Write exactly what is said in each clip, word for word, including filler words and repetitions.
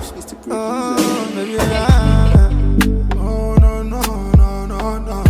Oh, baby, ah. Oh, no, no, no, no, no.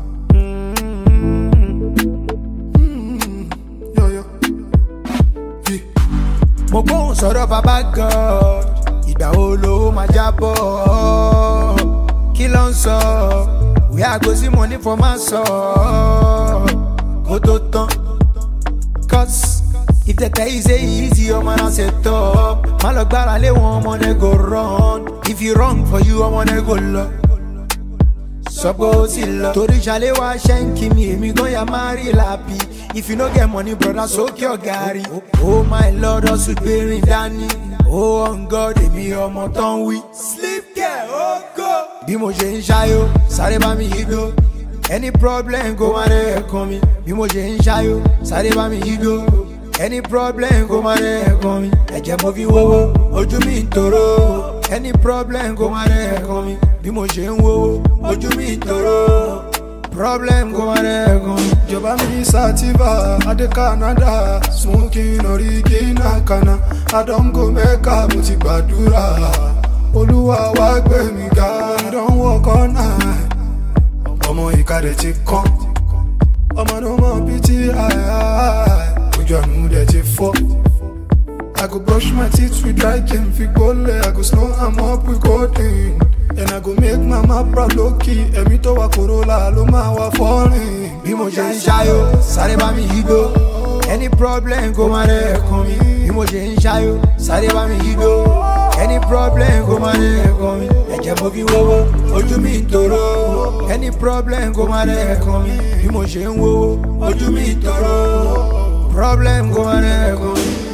Mm-hmm. Yo, yo. Yeah. Mo gbóhùn sọ̀rọ̀ bàbá God, ìgbà wo ló máa jábọ̀? Kí ló ń sọ? We are go see money for my soul. Kó tó tán. Cause if the guy is easy, your man has set up. Má lọ gbára lé wọn, ọmọ náà go run. If you wrong for you, ọmọ náà go lọ. Sọ pé ó ti lọ. Torí ṣàlẹ́ wá ṣẹ́ǹkì mi, èmi gan ya máa rí lápì. If you no get money, brother, sókè ọ̀gárì. Oh my lord, ọ̀sùn gbérin dání. Oh on God, èmi ọmọ tán wí. Sleep care, oh go. Bí mo ṣe ń ṣayó, sáré bá mi yígbó. Any problem, go má rẹ̀ ẹ̀kan mi. Bí mo ṣe ń ṣayó, sáré bá mi yígbó. Any problem, go má rẹ̀ ẹ̀kan mi. Ẹ̀jẹ̀ mo fi wówó, ojú mi ń tòró. Any problem, go má rẹ̀ ẹ̀kan mi. Bí mo ṣe ń wówó, ojú mi ń tòró. Problem, go má rẹ̀ ẹ̀kan mi. Ìjọba mi sativa, adé Canada, smoking original kana. Adongo Mecca, mo ti gbàdúrà. Olúwa wá gbé mi ga, I don't work all night. Ọmọ ìkàdé ti kán, ọmọ ló mọ bí tí àì ojú àánú dẹ̀ ti fọ́. I go brush my teeth with dry game, fi gbólẹ̀, I go slow am up with codeine. And I go make mama proud low-key, ẹ̀mí tó wà Corolla ló máa wà foreign. Bí mo ṣe ń ṣayó, sáré bá mi yígbó. Any problem, go má rẹ̀ ẹ̀kan mi. Bí mo ṣe ń ṣayó, sáré bá mi yígbó. Any problem, go má rẹ̀ ẹ̀kan mi. Ẹ̀jẹ̀ mo fi wówó, ojú mi ń tòró. Any problem, go má rẹ̀ ẹ̀kan mi. Bí mo ṣe ń wówó, ojú mi ń tòró. Problem, go má rẹ̀ ẹ̀kan mi.